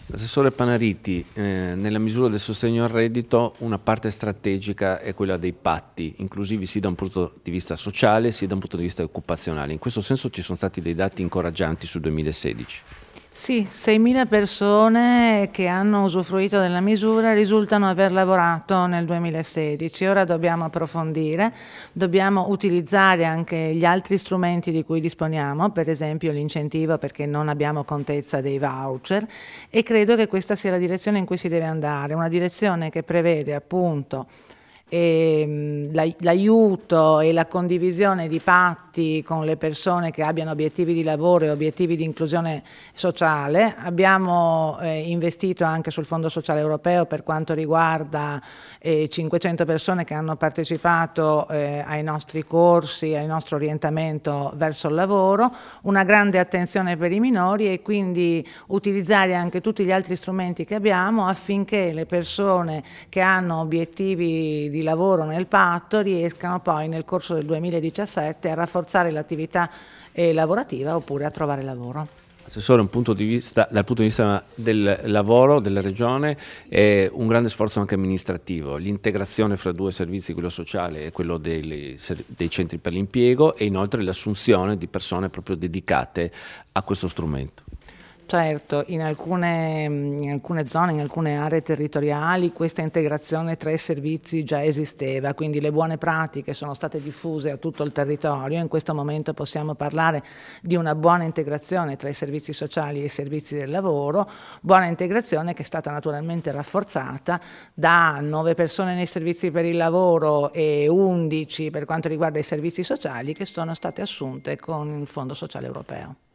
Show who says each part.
Speaker 1: Assessore Panariti, nella misura del sostegno al reddito una parte strategica è quella dei patti, inclusivi sia da un punto di vista sociale sia da un punto di vista occupazionale. In questo senso ci sono stati dei dati incoraggianti sul 2016.
Speaker 2: Sì, 6.000 persone che hanno usufruito della misura risultano aver lavorato nel 2016. Ora dobbiamo approfondire, dobbiamo utilizzare anche gli altri strumenti di cui disponiamo, per esempio l'incentivo perché non abbiamo contezza dei voucher, e credo che questa sia la direzione in cui si deve andare, una direzione che prevede appunto l'aiuto e la condivisione di patti con le persone che abbiano obiettivi di lavoro e obiettivi di inclusione sociale. Abbiamo investito anche sul Fondo Sociale Europeo per quanto riguarda 500 persone che hanno partecipato ai nostri corsi, al nostro orientamento verso il lavoro, una grande attenzione per i minori e quindi utilizzare anche tutti gli altri strumenti che abbiamo affinché le persone che hanno obiettivi di lavoro nel patto riescano poi nel corso del 2017 a rafforzare l'attività lavorativa oppure a trovare lavoro.
Speaker 1: Assessore, dal punto di vista del lavoro della Regione è un grande sforzo anche amministrativo, l'integrazione fra due servizi, quello sociale e quello dei centri per l'impiego, e inoltre l'assunzione di persone proprio dedicate a questo strumento.
Speaker 2: Certo, in alcune zone, in alcune aree territoriali questa integrazione tra i servizi già esisteva, quindi le buone pratiche sono state diffuse a tutto il territorio. In questo momento possiamo parlare di una buona integrazione tra i servizi sociali e i servizi del lavoro, buona integrazione che è stata naturalmente rafforzata da 9 persone nei servizi per il lavoro e 11 per quanto riguarda i servizi sociali che sono state assunte con il Fondo Sociale Europeo.